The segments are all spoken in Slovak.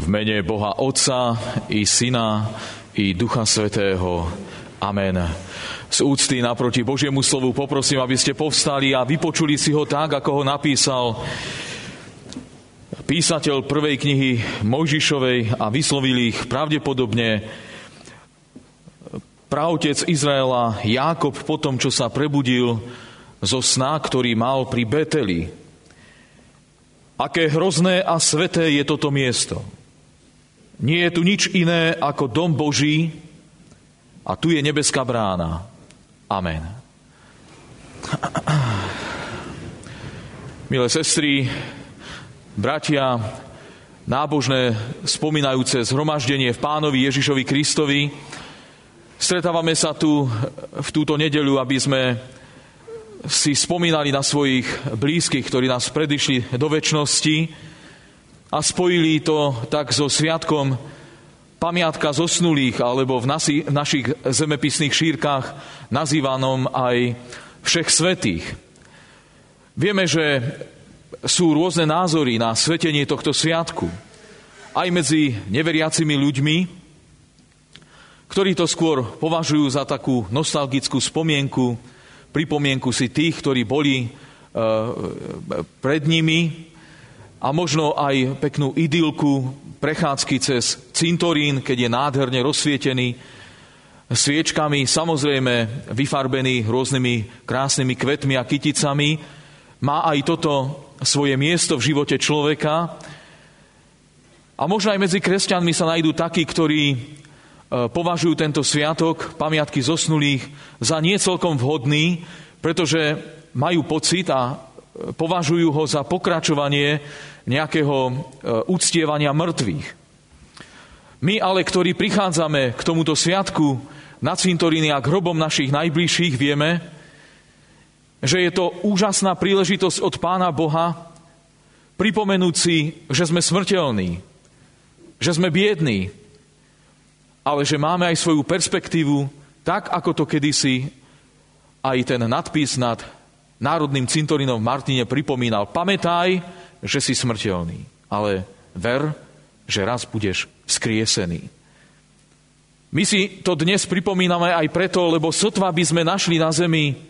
mene Boha Otca i Syna i Ducha Svätého. Amen. Z úcty naproti Božiemu slovu poprosím, aby ste povstali a vypočuli si ho tak, ako ho napísal písateľ prvej knihy Mojžišovej a vyslovil ich pravdepodobne praotec Izraela Jákob po tom, čo sa prebudil zo sna, ktorý mal pri Beteli. Aké hrozné a sveté je toto miesto. Nie je tu nič iné ako dom Boží a tu je nebeská brána. Amen. Milé sestry, bratia, nábožné spomínajúce zhromaždenie v Pánovi Ježišovi Kristovi, stretávame sa tu v túto nedeľu, aby sme si spomínali na svojich blízkych, ktorí nás predišli do večnosti a spojili to tak so sviatkom pamiatka zosnulých, alebo v našich zemepisných šírkach nazývanom aj všech svätých. Vieme, že sú rôzne názory na svetenie tohto sviatku. Aj medzi neveriacimi ľuďmi, ktorí to skôr považujú za takú nostalgickú spomienku, pripomienku si tých, ktorí boli pred nimi a možno aj peknú idylku prechádzky cez cintorín, keď je nádherne rozsvietený sviečkami, samozrejme vyfarbený rôznymi krásnymi kvetmi a kyticami. Má aj toto svoje miesto v živote človeka. A možno aj medzi kresťanmi sa nájdú takí, ktorí považujú tento sviatok pamiatky zosnulých za nie celkom vhodný, pretože majú pocit a považujú ho za pokračovanie nejakého uctievania mŕtvych. My ale, ktorí prichádzame k tomuto sviatku na cintoríny a k hrobom našich najbližších, vieme, že je to úžasná príležitosť od Pána Boha pripomenúť si, že sme smrteľní, že sme biední, ale že máme aj svoju perspektívu, tak ako to kedysi aj ten nadpis nad Národným cintorínom v Martine pripomínal. Pamätaj, že si smrteľný, ale ver, že raz budeš vzkriesený. My si to dnes pripomíname aj preto, lebo sotva by sme našli na zemi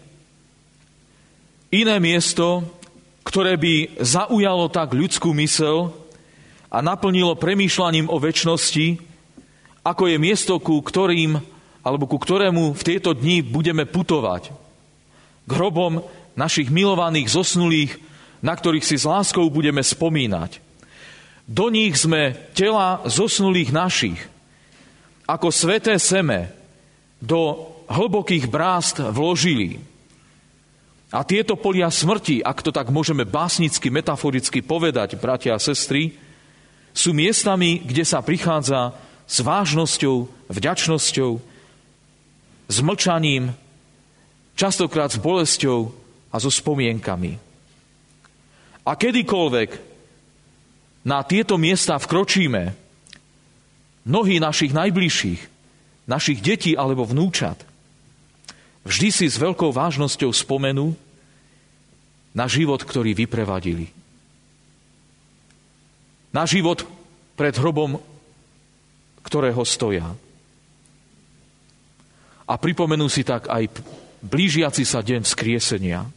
iné miesto, ktoré by zaujalo tak ľudskú myseľ a naplnilo premýšľaním o večnosti, ako je miesto, ku ktorému v tieto dni budeme putovať. K hrobom našich milovaných zosnulých, na ktorých si s láskou budeme spomínať. Do nich sme tela zosnulých našich, ako sväté seme, do hlbokých brázd vložili. A tieto polia smrti, ak to tak môžeme básnicky, metaforicky povedať, bratia a sestry, sú miestami, kde sa prichádza s vážnosťou, vďačnosťou, s mlčaním, častokrát s bolesťou a so spomienkami. A kedykoľvek na tieto miesta vkročíme, mnohí našich najbližších, našich detí alebo vnúčat, vždy si s veľkou vážnosťou spomenú na život, ktorý vyprevadili. Na život pred hrobom, ktorého stoja. A pripomenú si tak aj blížiaci sa deň vzkriesenia.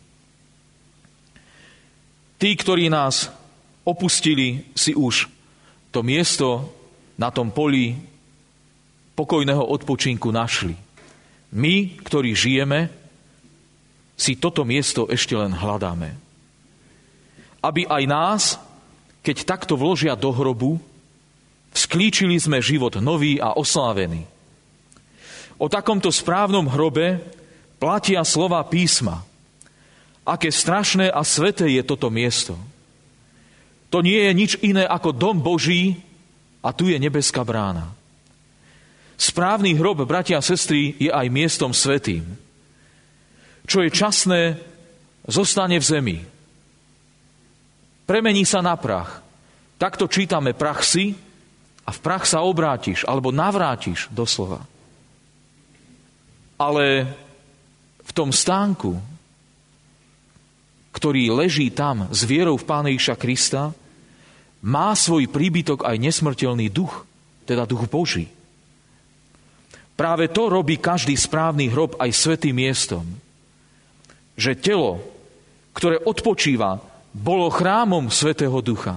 Tí, ktorí nás opustili, si už to miesto na tom poli pokojného odpočinku našli. My, ktorí žijeme, si toto miesto ešte len hľadáme. Aby aj nás, keď takto vložia do hrobu, vzklíčili sme život nový a oslávený. O takomto správnom hrobe platia slova písma. Aké strašné a sveté je toto miesto. To nie je nič iné ako dom Boží a tu je nebeská brána. Správny hrob, bratia a sestry, je aj miestom svätým. Čo je časné, zostane v zemi. Premení sa na prach. Takto čítame: prach si a v prach sa obrátiš, alebo navrátiš doslova. Ale v tom stánku, ktorý leží tam s vierou v Pána Ježiša Krista, má svoj príbytok aj nesmrteľný duch, teda duch Boží. Práve to robí každý správny hrob aj svätým miestom. Že telo, ktoré odpočíva, bolo chrámom Svätého Ducha.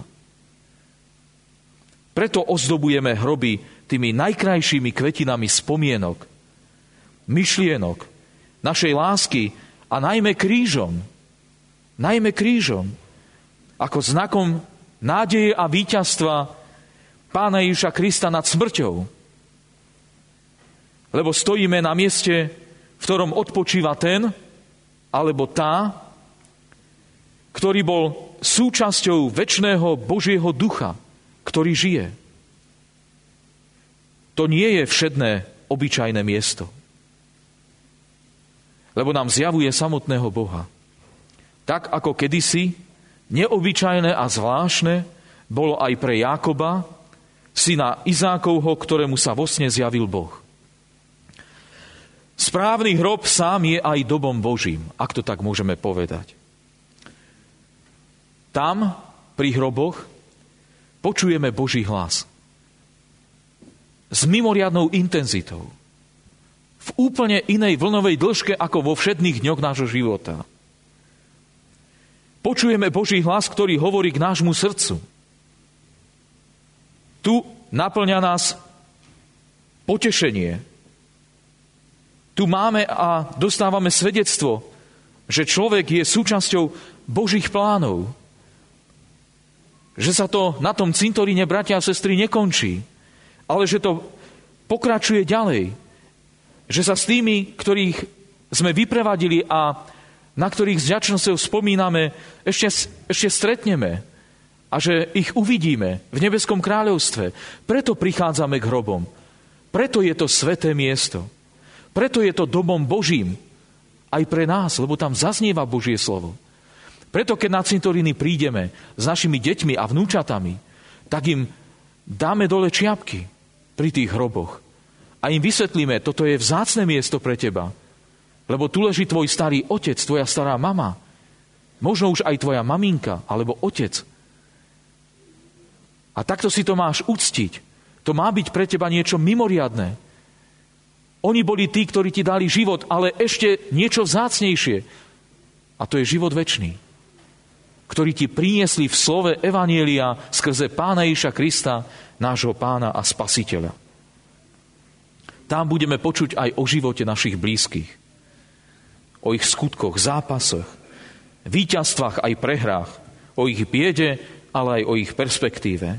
Preto ozdobujeme hroby tými najkrajšími kvetinami spomienok, myšlienok, našej lásky a najmä krížom. Najmä krížom, ako znakom nádeje a víťazstva Pána Ježiša Krista nad smrťou. Lebo stojíme na mieste, v ktorom odpočíva ten, alebo tá, ktorý bol súčasťou večného Božieho ducha, ktorý žije. To nie je všedné, obyčajné miesto. Lebo nám zjavuje samotného Boha. Tak ako kedysi neobyčajné a zvláštne bolo aj pre Jákoba, syna Izákovho, ktorému sa vo sne zjavil Boh. Správny hrob sám je aj domom Božím, ak to tak môžeme povedať. Tam, pri hroboch, počujeme Boží hlas. S mimoriadnou intenzitou. V úplne inej vlnovej dĺžke, ako vo všedných dňoch nášho života. Počujeme Boží hlas, ktorý hovorí k nášmu srdcu. Tu naplňa nás potešenie. Tu máme a dostávame svedectvo, že človek je súčasťou Božích plánov. Že sa to na tom cintoríne, bratia a sestry, nekončí, ale že to pokračuje ďalej. Že sa s tými, ktorých sme vyprevadili a na ktorých s vďačnosťou spomíname, ešte stretneme a že ich uvidíme v nebeskom kráľovstve. Preto prichádzame k hrobom. Preto je to sväté miesto. Preto je to domom Božím aj pre nás, lebo tam zaznieva Božie slovo. Preto, keď na cintoríny prídeme s našimi deťmi a vnúčatami, tak im dáme dole čiapky pri tých hroboch a im vysvetlíme, toto je vzácne miesto pre teba, lebo tu leží tvoj starý otec, tvoja stará mama, možno už aj tvoja maminka alebo otec. A takto si to máš uctiť. To má byť pre teba niečo mimoriadne. Oni boli tí, ktorí ti dali život, ale ešte niečo vzácnejšie. A to je život večný, ktorý ti priniesli v slove Evanjelia skrze Pána Ježiša Krista, nášho Pána a Spasiteľa. Tam budeme počuť aj o živote našich blízkych. O ich skutkoch, zápasoch, víťazstvách aj prehrách, o ich biede, ale aj o ich perspektíve.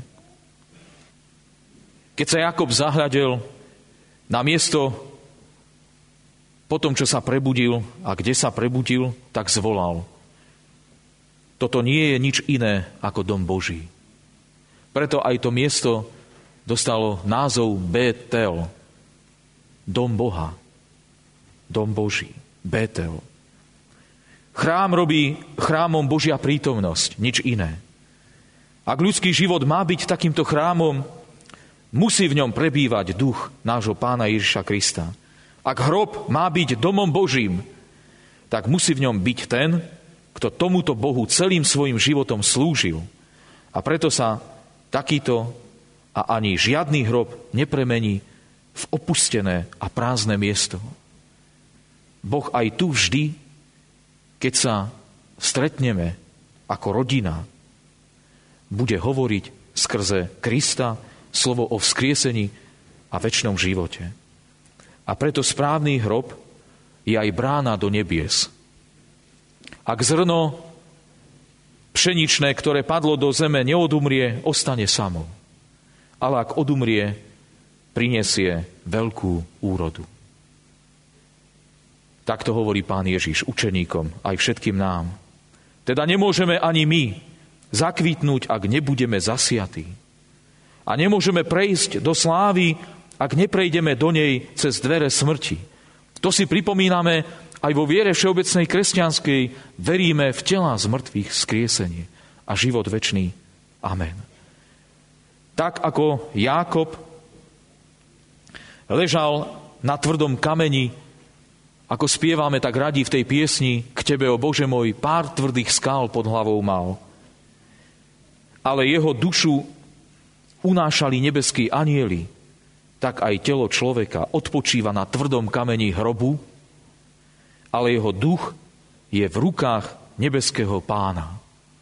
Keď sa Jakub zahľadel na miesto po tom, čo sa prebudil a kde sa prebudil, tak zvolal: toto nie je nič iné ako dom Boží. Preto aj to miesto dostalo názov Bétel. Dom Boha. Dom Boží. Bétel. Chrám robí chrámom Božia prítomnosť, nič iné. Ak ľudský život má byť takýmto chrámom, musí v ňom prebývať duch nášho Pána Ježiša Krista. Ak hrob má byť domom Božím, tak musí v ňom byť ten, kto tomuto Bohu celým svojim životom slúžil. A preto sa takýto a ani žiadny hrob nepremení v opustené a prázdne miesto. Boh aj tu vždy, keď sa stretneme ako rodina, bude hovoriť skrze Krista slovo o vzkriesení a večnom živote. A preto správny hrob je aj brána do nebies. Ak zrno pšeničné, ktoré padlo do zeme, neodumrie, ostane samo. Ale ak odumrie, prinesie veľkú úrodu. Takto hovorí Pán Ježiš učeníkom, aj všetkým nám. Teda nemôžeme ani my zakvitnúť, ak nebudeme zasiatí. A nemôžeme prejsť do slávy, ak neprejdeme do nej cez dvere smrti. To si pripomíname aj vo viere všeobecnej kresťanskej. Veríme v tela z mŕtvych vzkriesenie a život večný. Amen. Tak ako Jákob ležal na tvrdom kameni, ako spievame tak radi v tej piesni K tebe, o Bože môj, pár tvrdých skál pod hlavou mal. ale jeho dušu unášali nebeskí anjeli, tak aj telo človeka odpočíva na tvrdom kameni hrobu, ale jeho duch je v rukách nebeského Pána.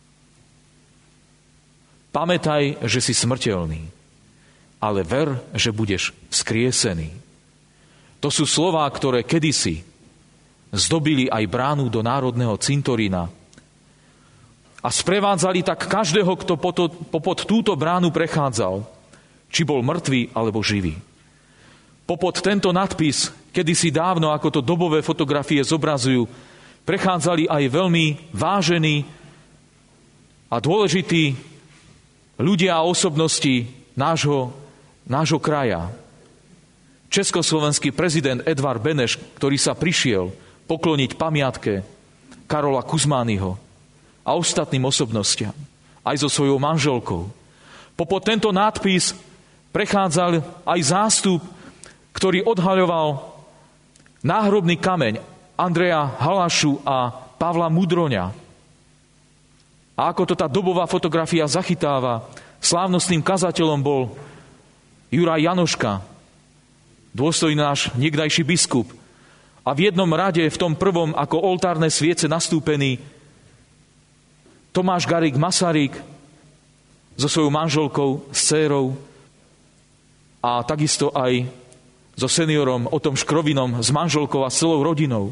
Pamätaj, že si smrteľný, ale ver, že budeš vzkriesený. To sú slová, ktoré kedysi zdobili aj bránu do národného cintorína a sprevádzali tak každého, kto popod túto bránu prechádzal, či bol mŕtvý alebo živý. Popod tento nadpis, kedysi dávno, ako to dobové fotografie zobrazujú, prechádzali aj veľmi vážení a dôležití ľudia a osobnosti nášho kraja. Československý prezident Edvard Beneš, ktorý sa prišiel pokloniť pamiatke Karola Kuzmányho a ostatným osobnostiam, aj so svojou manželkou. Popod tento nadpis prechádzal aj zástup, ktorý odhaľoval náhrobný kameň Andreja Halašu a Pavla Mudroňa. A ako to tá dobová fotografia zachytáva, slávnostným kazateľom bol Juraj Janoška, dôstojný náš niekdajší biskup. A v jednom rade, v tom prvom, ako oltárne sviece nastúpený, Tomáš Garrigue Masaryk so svojou manželkou, s dcérou a takisto aj so seniorom Otom Škrovinom, s manželkou a s celou rodinou.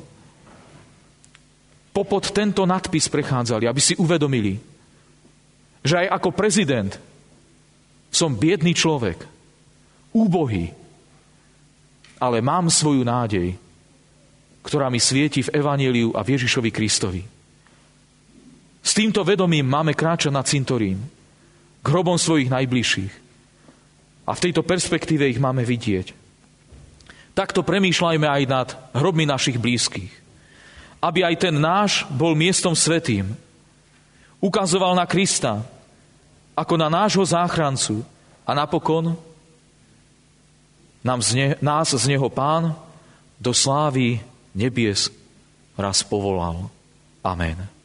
Popod tento nadpis prechádzali, aby si uvedomili, že aj ako prezident som biedný človek, úbohý, ale mám svoju nádej, ktorá mi svieti v Evanjeliu a v Ježišovi Kristovi. S týmto vedomím máme kráčať na cintorín, k hrobom svojich najbližších. A v tejto perspektíve ich máme vidieť. Takto premýšľajme aj nad hrobmi našich blízkych. Aby aj ten náš bol miestom svätým. Ukazoval na Krista, ako na nášho záchrancu. A napokon nás z neho Pán do slávy nebies raz povolal. Amen.